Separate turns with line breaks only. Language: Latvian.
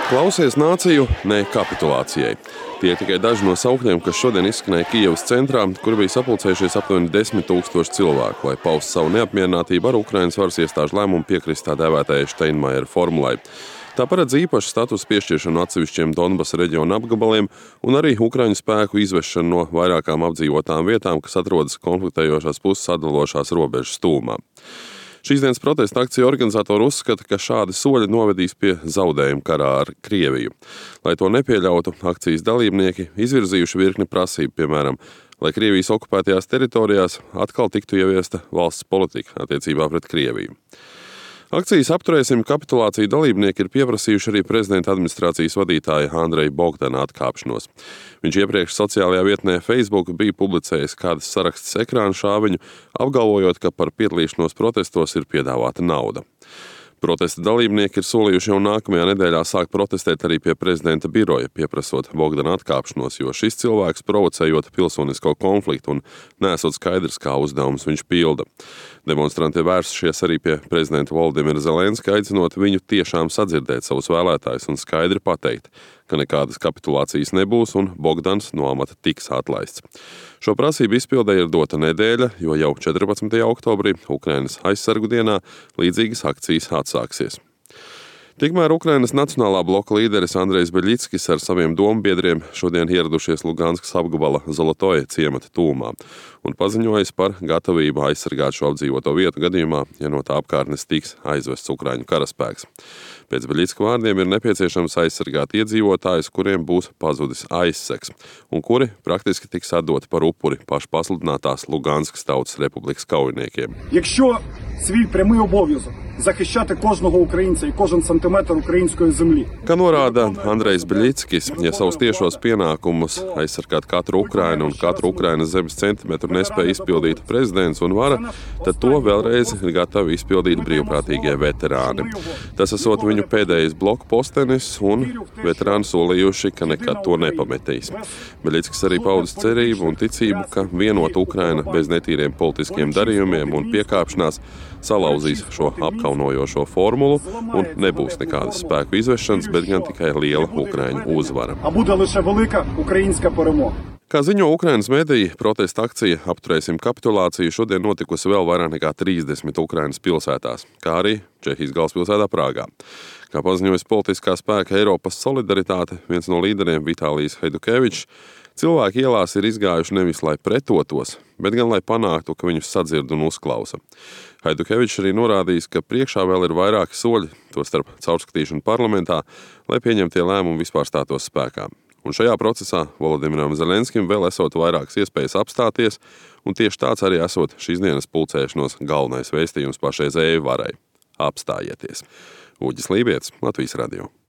Klausies nāciju, ne kapitulācijai. Tie tikai daži no sauktiem, kas šodien izskanēja Kijevas centrā, kur bija sapulcējušies aptuveni 10 000 cilvēku, lai paustu savu neapmierinātību ar Ukrainas varas iestāžu lēmumu piekrist tā dēvētajai Steinmeiera formulai. Tā paredz īpašu statusu piešķiršanu atsevišķiem Donbasa reģiona apgabaliem un arī Ukraiņu spēku izvešanu no vairākām apdzīvotām vietām, kas atrodas konfliktējošās puses atdalošās robežas tūmā. Šīs dienas protesta akciju organizatori uzskata, ka šādi soļi novedīs pie zaudējuma karā ar Krieviju. Lai to nepieļautu, akcijas dalībnieki izvirzījuši virkni prasību, piemēram, lai Krievijas okupētajās teritorijās atkal tiktu ieviesta valsts politika attiecībā pret Krieviju. Akcijas Apturēsim kapitulāciju dalībnieki ir pieprasījuši arī prezidenta administrācijas vadītāja Andreja Bogdana atkāpšanos. Viņš iepriekš sociālajā vietnē Facebook bija publicējis kādas sarakstas ekrāna šāviņu, apgalvojot, ka par piedalīšanos protestos ir piedāvāta nauda. Protesta dalībnieki ir solījuši jau nākamajā nedēļā sākt protestēt arī pie prezidenta biroja, pieprasot Bogdana atkāpšanos, jo šis cilvēks provocējot pilsonisko konfliktu un neesot skaidrs, kā uzdevums viņš pilda. Demonstranti vērsušies arī pie prezidenta Volodimira Zelenska, aicinot viņu tiešām sadzirdēt savus vēlētājus un skaidri pateikt, ka nekādas kapitulācijas nebūs un Bogdans no amata tiks atlaists. Šo prasību izpildē ir dota nedēļa, jo jau 14. oktobrī, Ukrainas aizsargu dienā, līdzīgas akcijas atsāksies. Tikmēr Ukrainas Nacionālā bloka līderis Andrejs Beļickis ar saviem dombiedriem šodien ieradušies Luganskas apgabala Zolotoja ciemata tūmā un paziņojis par gatavību aizsargāt šo apdzīvoto vietu gadījumā, ja no tā apkārtnes tiks aizvests Ukraiņu karaspēks. Pēc Beļicka vārdiem ir nepieciešams aizsargāt iedzīvotājus, kuriem būs pazudis aizsegs un kuri praktiski tiks atdoti par upuri pašpasludinātās Luganskas Tautas Republikas kaujiniekiem.
Якщо свій прямий обов'язок захищати кожного українця і кожен сантиметр української землі.
Kā norāda Andrejs Beļickis, ja savus tiešos pienākumus aizsargāt katru Ukrainu un katru Ukrainas zemes centimetru nespēja izpildīt prezidents un vara, tad to vēlreiz ir gatavi izpildīt brīvprātīgie veterāni. Tas esot viņu pēdējais bloku postenis un veterāni solījuši, ka nekad to nepametīs. Beļickis arī paudis cerību un ticību, ka vienota Ukraina bez netīriem politiskiem darījumiem un piekāpšanās salauzīs šo apkaunojošo formulu un nebūs nekādas spēku izvešanas, bet gan tikai liela Ukraiņu uzvara. Kā ziņo Ukrainas mediji, protesta akcija Apturēsim kapitulāciju šodien notikusi vēl vairāk nekā 30 Ukrainas pilsētās, kā arī Čehijas galvaspilsētā Prāgā. Kā paziņojas politiskā spēka Eiropas solidaritāte, viens no līderiem Vitālijs Heidukevičs, cilvēki ielās ir izgājuši nevis, lai pretotos, bet gan, lai panāktu, ka viņus sadzird un uzklausa. Heidukevičs arī norādījis, ka priekšā vēl ir vairāki soļi, tostarp caurskatīšanu parlamentā, lai pieņemtie lēmumi vispār stātos spēkā. Un šajā procesā Volodimiram Zelenskim vēl esot vairākas iespējas apstāties, un tieši tāds arī esot šīs dienas pulcēšanos galvenais vēstījums pašreizējai varai – apstājieties. Uģis Lībietis, Latvijas radio.